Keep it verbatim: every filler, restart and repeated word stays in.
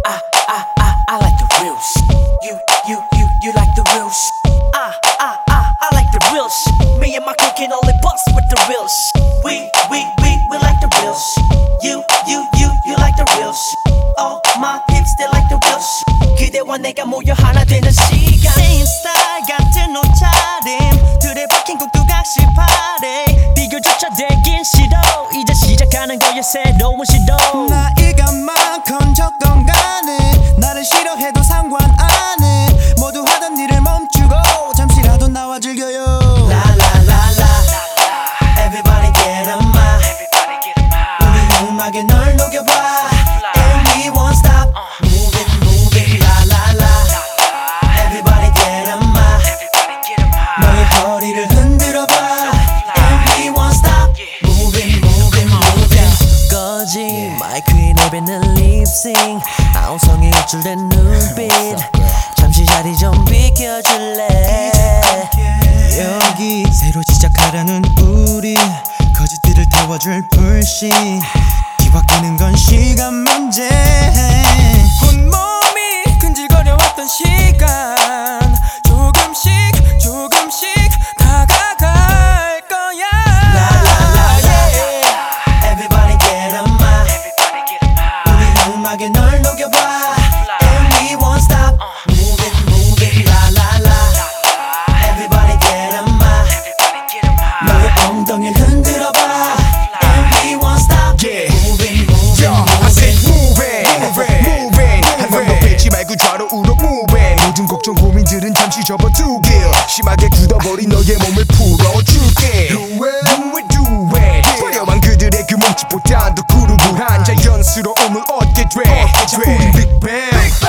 I, I, I, I like the real shit. You, you, you, you like the real shit. I, I, I, I like the real shit. Me and my crew can only bust with the real shit. We, we, we, we like the real shit. You, you, you, you like the real shit. All my peeps, they like the real shit. 그대와 내가 모여 하나 되는 시간. Same style 같은 옷차림 둘에 박힌 국두각시 파리 비교조차 되긴 싫어 이제 시작하는 거야 새로운 시도 나이가 많건 간에 나를 싫어해도 상관 안해 모두 하던 일을 멈추고 잠시라도 나와 즐겨요 La la la la Everybody get on my 우리 음악에 널 녹여봐 And we won't stop Move it, move it, la la la Everybody get on my 너의 허리를 흔들어봐 And we won't stop Move it, move it, move it 꺼진 마이크에 내뱉는 립싱 아웅성이 우쭐댄 눈빛 잠시 자리 좀 비켜줄래 여기 새로 시작하려는 우리 거짓들을 태워줄 불씨 뒤바뀌는 건 시간 문제 온몸이 근질거려왔던 시간 조금씩 조금씩 다가갈 거야 La la la la Everybody get on my 우리 음악에 널 녹여봐 And we won't stop Move it, move it, la la la Everybody get on my 너의 엉덩이를 흔들어봐 And we won't stop Yeah. Move it, move it, Yo, I move said it moving, moving. 한번더 빼지 말고 좌로우로 moving. 모든 걱정 고민들은 잠시 접어두길. 심하게 굳어버린 너의 몸을 풀어줄게. Do it, do it, do it. 화려한 그들의 그 몸짓보다 더 그루브한 자연스러움을 얻게 돼. 우린 빅뱅.